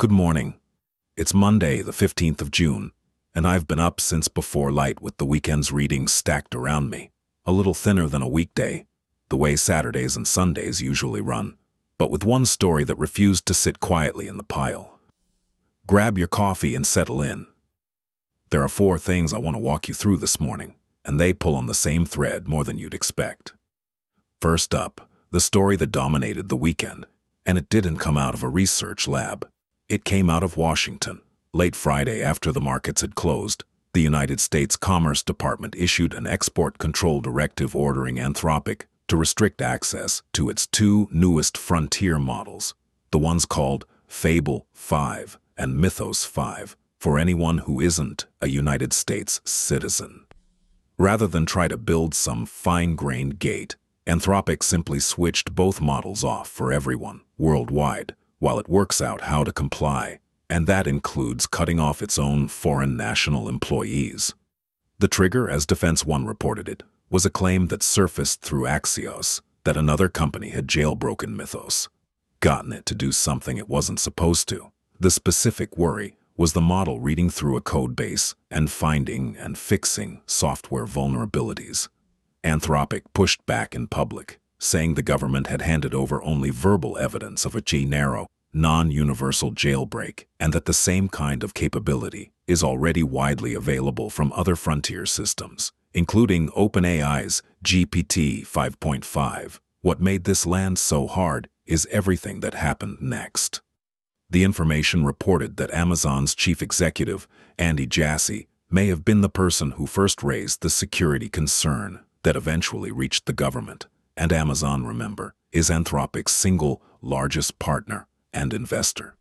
Good morning. It's Monday, the 15th of June, and I've been up since before light with the weekend's readings stacked around me. A little thinner than a weekday, the way Saturdays and Sundays usually run, but with one story that refused to sit quietly in the pile. Grab your coffee and settle in. There are 4 things I want to walk you through this morning, and they pull on the same thread more than you'd expect. First up, the story that dominated the weekend, and it didn't come out of a research lab. It came out of Washington. Late Friday, after the markets had closed, the United States Commerce Department issued an export control directive ordering Anthropic to restrict access to its 2 newest frontier models, the ones called Fable 5 and Mythos 5, for anyone who isn't a United States citizen. Rather than try to build some fine-grained gate, Anthropic simply switched both models off for everyone, worldwide, while it works out how to comply, and that includes cutting off its own foreign national employees. The trigger, as Defense One reported it, was a claim that surfaced through Axios that another company had jailbroken Mythos, gotten it to do something it wasn't supposed to. The specific worry was the model reading through a code base and finding and fixing software vulnerabilities. Anthropic pushed back in public, saying the government had handed over only verbal evidence of a narrow, non-universal jailbreak, and that the same kind of capability is already widely available from other frontier systems, including OpenAI's GPT 5.5. What made this land so hard is everything that happened next. The information reported that Amazon's chief executive, Andy Jassy, may have been the person who first raised the security concern that eventually reached the government. And Amazon, remember, is Anthropic's single largest partner and investor.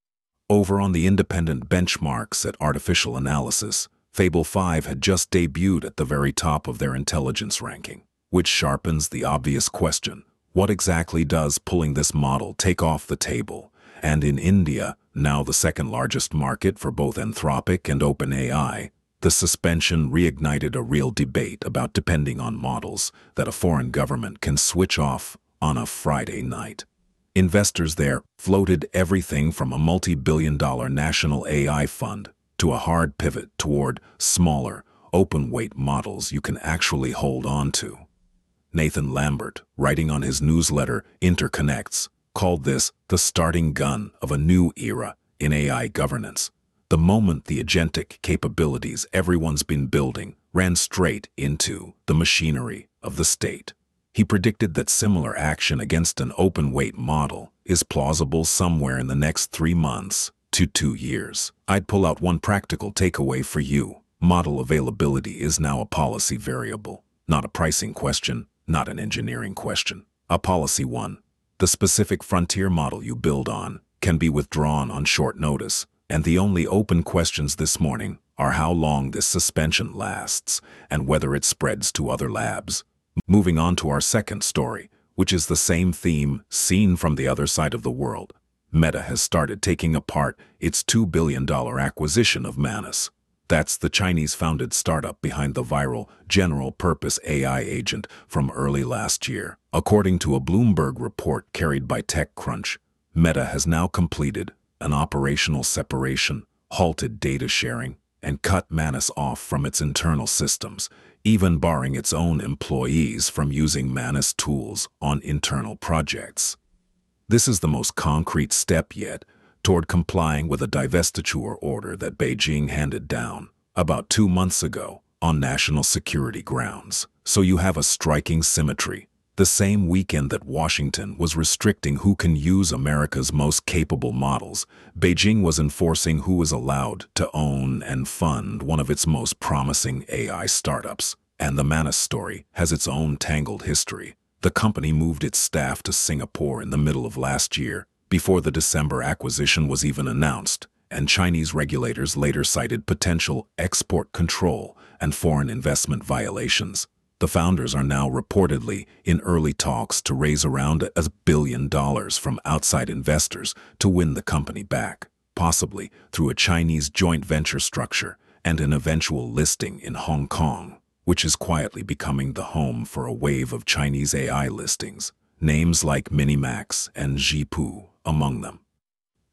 Over on the independent benchmarks at Artificial Analysis, Fable 5 had just debuted at the very top of their intelligence ranking, which sharpens the obvious question: what exactly does pulling this model take off the table? And in India, now the second largest market for both Anthropic and OpenAI, the suspension reignited a real debate about depending on models that a foreign government can switch off on a Friday night. Investors there floated everything from a multi-billion-dollar national AI fund to a hard pivot toward smaller, open-weight models you can actually hold on to. Nathan Lambert, writing on his newsletter Interconnects, called this the starting gun of a new era in AI governance. The moment the agentic capabilities everyone's been building ran straight into the machinery of the state. He predicted that similar action against an open-weight model is plausible somewhere in the next 3 months to 2 years. I'd pull out one practical takeaway for you. Model availability is now a policy variable, not a pricing question, not an engineering question. A policy one. The specific frontier model you build on can be withdrawn on short notice. And the only open questions this morning are how long this suspension lasts and whether it spreads to other labs. Moving on to our second story, which is the same theme seen from the other side of the world. Meta has started taking apart its $2 billion acquisition of Manus. That's the Chinese-founded startup behind the viral general-purpose AI agent from early last year. According to a Bloomberg report carried by TechCrunch, Meta has now completed an operational separation, halted data sharing, and cut Manus off from its internal systems, even barring its own employees from using Manus tools on internal projects. This is the most concrete step yet toward complying with a divestiture order that Beijing handed down about 2 months ago on national security grounds. So you have a striking symmetry. The same weekend that Washington was restricting who can use America's most capable models, Beijing was enforcing who is allowed to own and fund one of its most promising AI startups. And the Manus story has its own tangled history. The company moved its staff to Singapore in the middle of last year, before the December acquisition was even announced, and Chinese regulators later cited potential export control and foreign investment violations. The founders are now reportedly in early talks to raise around $1 billion from outside investors to win the company back, possibly through a Chinese joint venture structure and an eventual listing in Hong Kong, which is quietly becoming the home for a wave of Chinese AI listings, names like Minimax and Zhipu among them.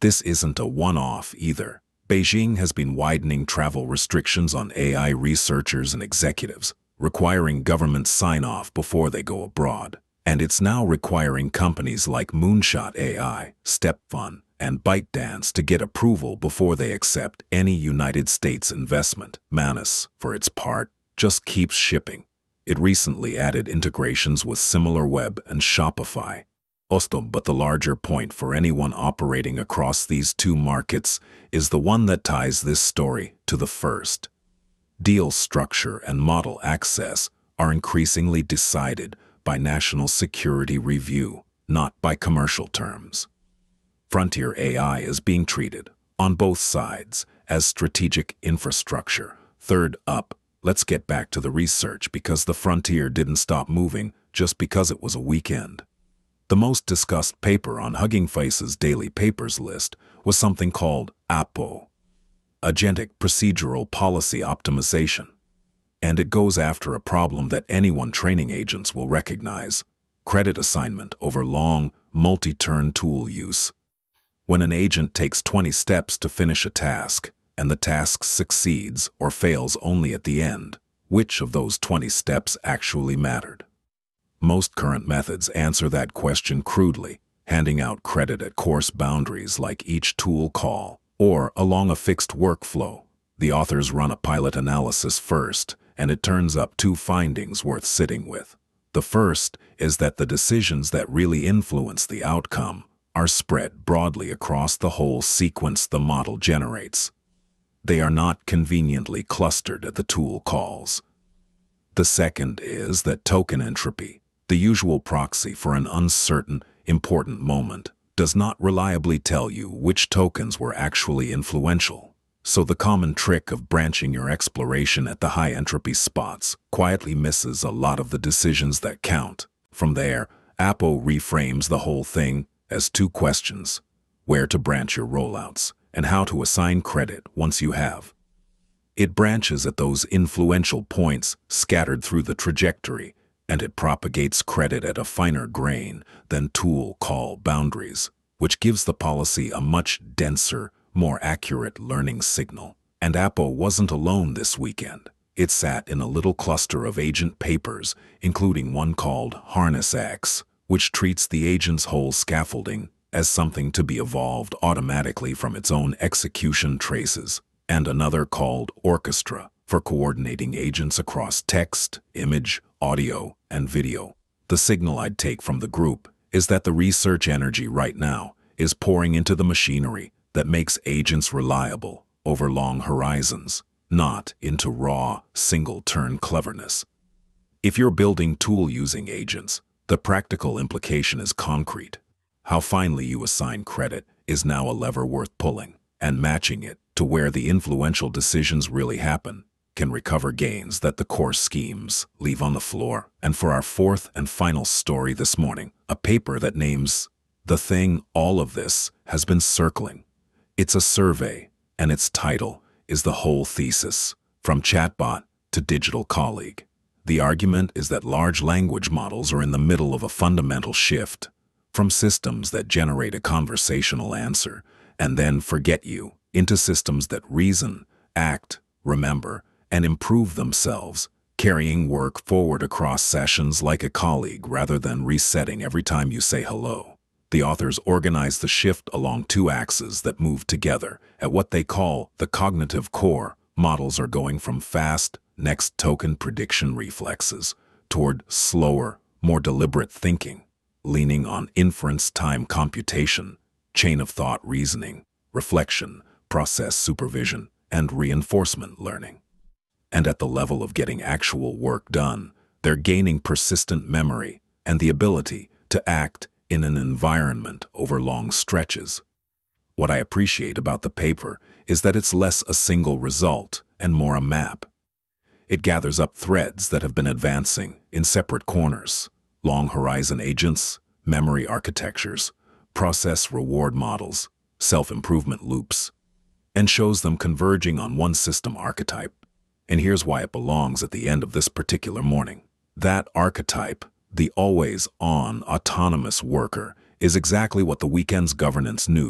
This isn't a one-off either. Beijing has been widening travel restrictions on AI researchers and executives, requiring government sign-off before they go abroad. And it's now requiring companies like Moonshot AI, StepFun, and ByteDance to get approval before they accept any United States investment. Manus, for its part, just keeps shipping. It recently added integrations with SimilarWeb and Shopify. But the larger point for anyone operating across these two markets is the one that ties this story to the first. Deal structure and model access are increasingly decided by national security review, not by commercial terms. Frontier AI is being treated, on both sides, as strategic infrastructure. Third up, let's get back to the research because the frontier didn't stop moving just because it was a weekend. The most discussed paper on Hugging Face's daily papers list was something called APO, Agentic Procedural Policy Optimization. And it goes after a problem that anyone training agents will recognize: credit assignment over long, multi-turn tool use. When an agent takes 20 steps to finish a task, and the task succeeds or fails only at the end, which of those 20 steps actually mattered? Most current methods answer that question crudely, handing out credit at course boundaries like each tool call, or along a fixed workflow. The authors run a pilot analysis first, and it turns up two findings worth sitting with. The first is that the decisions that really influence the outcome are spread broadly across the whole sequence the model generates. They are not conveniently clustered at the tool calls. The second is that token entropy, the usual proxy for an uncertain, important moment, does not reliably tell you which tokens were actually influential. So the common trick of branching your exploration at the high-entropy spots quietly misses a lot of the decisions that count. From there, APO reframes the whole thing as two questions: where to branch your rollouts, and how to assign credit once you have. It branches at those influential points scattered through the trajectory, and it propagates credit at a finer grain than tool call boundaries, which gives the policy a much denser, more accurate learning signal. And APO wasn't alone this weekend. It sat in a little cluster of agent papers, including one called HarnessX, which treats the agent's whole scaffolding as something to be evolved automatically from its own execution traces, and another called Orchestra for coordinating agents across text, image, audio, and video. The signal I'd take from the group is that the research energy right now is pouring into the machinery that makes agents reliable over long horizons, not into raw, single-turn cleverness. If you're building tool-using agents, the practical implication is concrete. How finely you assign credit is now a lever worth pulling, and matching it to where the influential decisions really happen can recover gains that the core schemes leave on the floor. And for our fourth and final story this morning, a paper that names the thing all of this has been circling. It's a survey, and its title is The Whole Thesis, From Chatbot to Digital Colleague. The argument is that large language models are in the middle of a fundamental shift from systems that generate a conversational answer and then forget you into systems that reason, act, remember, and improve themselves, carrying work forward across sessions like a colleague rather than resetting every time you say hello. The authors organize the shift along two axes that move together at what they call the cognitive core. Models are going from fast, next token prediction reflexes toward slower, more deliberate thinking, leaning on inference time computation, chain of thought reasoning, reflection, process supervision, and reinforcement learning. And at the level of getting actual work done, they're gaining persistent memory and the ability to act in an environment over long stretches. What I appreciate about the paper is that it's less a single result and more a map. It gathers up threads that have been advancing in separate corners: long horizon agents, memory architectures, process reward models, self-improvement loops, and shows them converging on one system archetype. And here's why it belongs at the end of this particular morning. That archetype, the always-on autonomous worker, is exactly what the weekend's governance news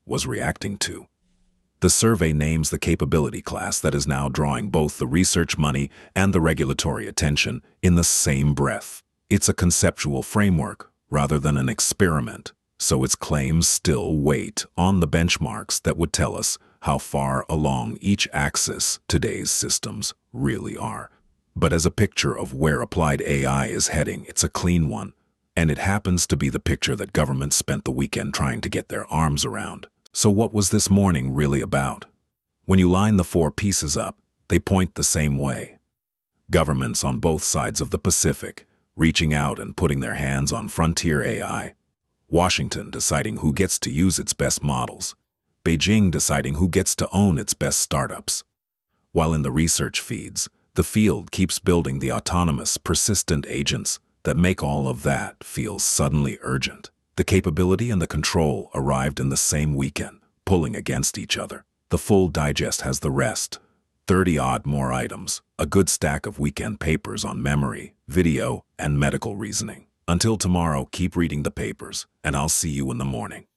was reacting to. The survey names the capability class that is now drawing both the research money and the regulatory attention in the same breath. It's a conceptual framework rather than an experiment, so its claims still wait on the benchmarks that would tell us how far along each axis today's systems really are. But as a picture of where applied AI is heading, it's a clean one, and it happens to be the picture that governments spent the weekend trying to get their arms around. So what was this morning really about? When you line the four pieces up, they point the same way. Governments on both sides of the Pacific reaching out and putting their hands on frontier AI. Washington deciding who gets to use its best models. Beijing deciding who gets to own its best startups. While in the research feeds, the field keeps building the autonomous, persistent agents that make all of that feel suddenly urgent. The capability and the control arrived in the same weekend, pulling against each other. The full digest has the rest, 30-odd more items, a good stack of weekend papers on memory, video, and medical reasoning. Until tomorrow, keep reading the papers, and I'll see you in the morning.